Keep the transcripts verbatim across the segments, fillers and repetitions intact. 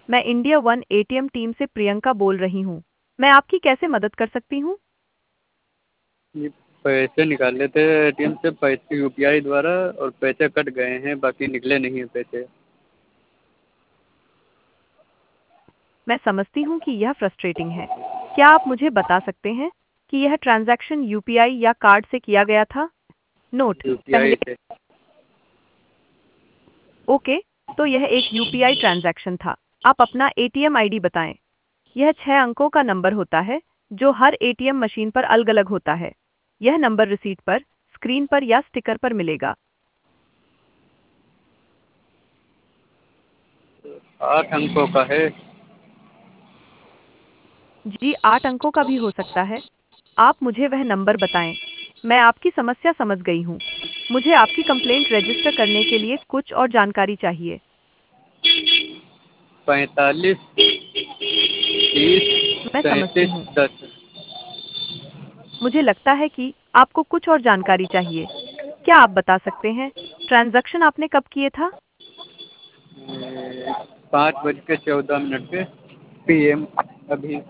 मैं India one ATM team से प्रियंका बोल रही हूँ। मैं आपकी कैसे मदद कर सकती हूँ? ये पैसे निकाले थे एटीएम से, पैसे यूपीआई द्वारा, और पैसे कट गए हैं, बाकी निकले नहीं हैं पैसे। मैं समझती हूँ कि यह फ्रस्ट्रेटिंग है। क्या आप मुझे बता सकते हैं कि यह ट्रांजैक्शन यूपीआई या कार्ड से किया गया था? नोट यूपीआई पहले। से। ओके, तो यह एक यूपीआई ट्रांजैक्शन था। आप अपना एटीएम आईडी बताएं। यह छह अंकों का नंबर होता है जो हर एटीएम मशीन पर अलग-अलग होता है। यह नंबर रिसीट पर, स्क्रीन पर या स्टिकर पर मिलेगा। आठ अंकों का है। जी, आठ अंकों का भी हो सकता है। आप मुझे वह नंबर बताएं। मैं आपकी समस्या समझ गई हूँ। मुझे आपकी कंप्लेंट रजिस्टर करने के लिए कुछ और जानकारी चाहिए। पैंतालीस, तीस, मैं समझती सैंतीस, हूँ। दस। मुझे लगता है कि आपको कुछ और जानकारी चाहिए। क्या आप बता सकते हैं ट्रांजैक्शन आपने कब किए था? पाँच बज के चौदह मिनट पे पीएम अभी।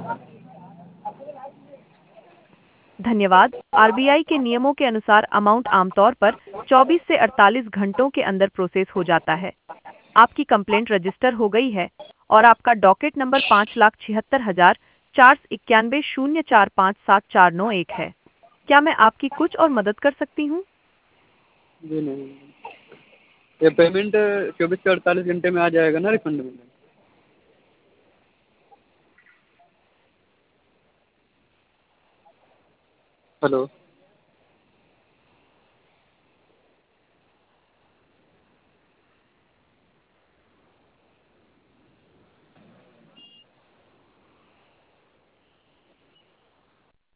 धन्यवाद। आरबीआई के नियमों के अनुसार अमाउंट आमतौर पर चौबीस से अड़तालीस घंटों के अंदर प्रोसेस हो जाता है। आपकी कंप्लेंट रजिस्टर हो गई है और आपका डॉकेट नंबर पाँच लाख छिहत्तर हजार चार सौ इक्यानवे शून्य चार पाँच सात चार नौ एक है। क्या मैं आपकी कुछ और मदद कर सकती हूँ? जी नहीं, ये पेमेंट चौबीस से अड़तालीस घंटे में आ जाएगा ना रिफंड में? हेलो।